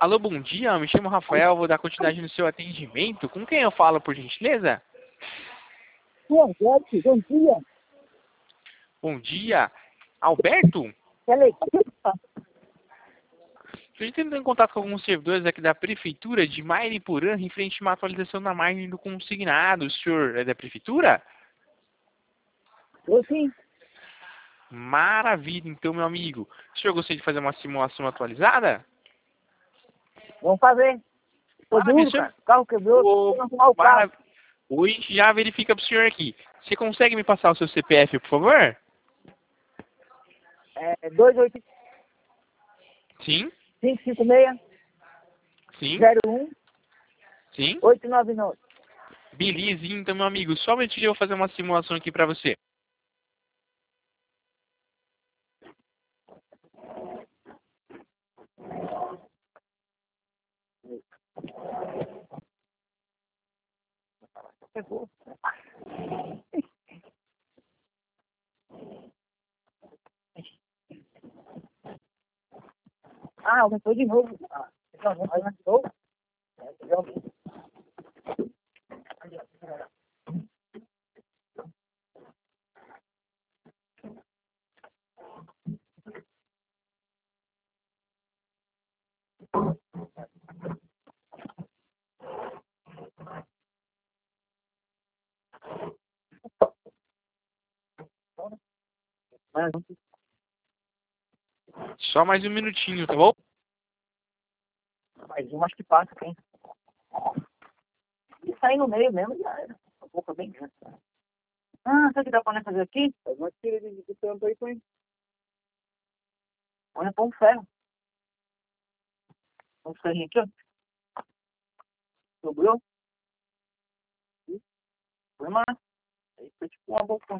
Alô, bom dia, me chamo Rafael, vou dar continuidade no seu atendimento. Com quem eu falo, por gentileza? Bom dia. Bom dia, Alberto? Estou entrando em contato com alguns servidores aqui da Prefeitura de Mairiporã, referente a uma atualização da margem do consignado. O senhor é da Prefeitura? Eu sim. Maravilha, então, meu amigo. O senhor gostaria de fazer uma simulação atualizada? Vamos fazer. Tô Maravilha, duro, senhor. cara. O carro quebrou. Tem que arrumar o carro. Hoje a gente já verifica para o senhor aqui. Você consegue me passar o seu CPF, por favor? É 28 Sim, 556 sim, 01 sim. 899. Beleza, então, meu amigo. Só um minutinho, eu vou fazer uma simulação aqui para você. Pegou. Ah, aumentou de novo. Aumentou. Só mais um minutinho, tá bom? Mais um, acho que passa, hein? E sair no meio mesmo, já era. A boca bem grande. Ah, sabe o que dá pra nós fazer aqui? Faz uma tira de tampa aí, põe. Olha, põe um ferro. Põe um ferrinho aqui, ó. Sobrou? Põe mais. Aí foi tipo uma boca.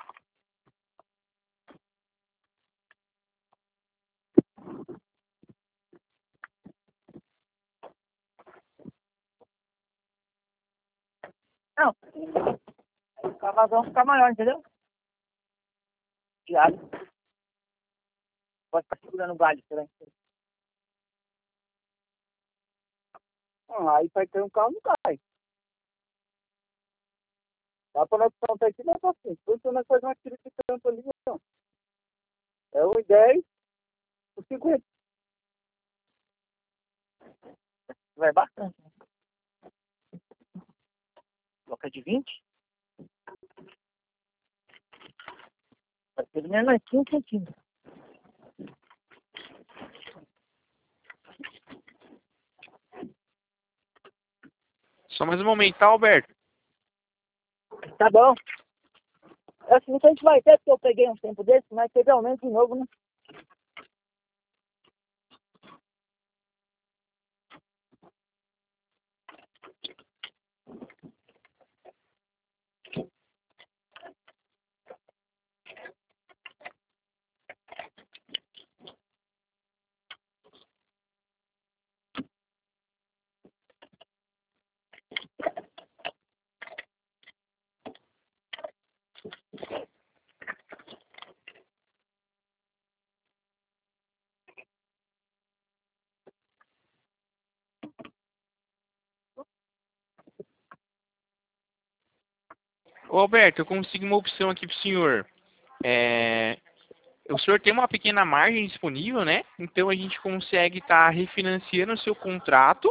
Não. Aí o cavazão fica maior, entendeu? De alho. Pode ficar segurando o galho, será? Aí vai ter um carro, não cai. Dá pra nós plantar aqui, dá pra frente. Depois nós fazemos uma tira de tampa ali, ó. É 1,10 por 50. Vai bastante, né? Coloca de 20. Vai ter menos 15 centímetros. Só mais um momento, tá, Alberto? Tá bom. É assim que a gente vai ter, porque eu peguei um tempo desse, mas teve aumento de novo, né? Ô, Alberto, eu consigo uma opção aqui pro senhor. O senhor tem uma pequena margem disponível, né? Então a gente consegue estar refinanciando o seu contrato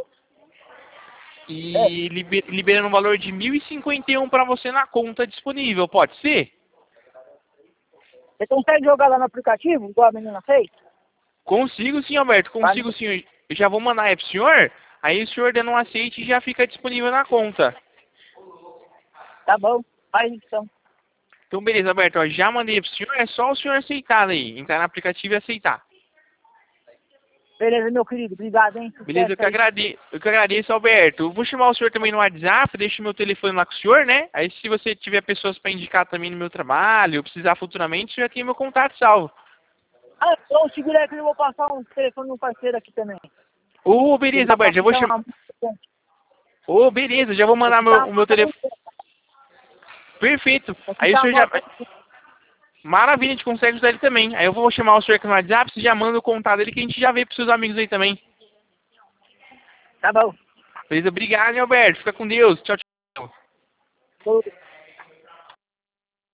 e liberando um valor de 1.051 para você na conta disponível, pode ser? Você consegue jogar lá no aplicativo, igual a menina fez? Consigo sim, Alberto, consigo sim. Eu já vou mandar aí pro senhor, aí o senhor dando um aceite já fica disponível na conta. Tá bom. Faz então. Então beleza, Alberto, ó, já mandei pro senhor, é só o senhor aceitar aí, entrar no aplicativo e aceitar. Beleza, meu querido. Obrigado, hein? Beleza, eu que agradeço, Alberto. Eu vou chamar o senhor também no WhatsApp, deixo meu telefone lá com o senhor, né? Aí se você tiver pessoas para indicar também no meu trabalho, ou precisar futuramente, o senhor já tem meu contato salvo. Ah, então segura aí que eu vou passar um telefone de um parceiro aqui também. Ô, beleza, Alberto, já vou chamar. Ô, beleza, já vou mandar o meu telefone. Perfeito. Aí o senhor já... Maravilha, a gente consegue usar ele também. Aí eu vou chamar o senhor aqui no WhatsApp, você já manda o contato dele que a gente já vê pros seus amigos aí também. Tá bom. Beleza, obrigado, hein, Alberto. Fica com Deus. Tchau, tchau. Tudo.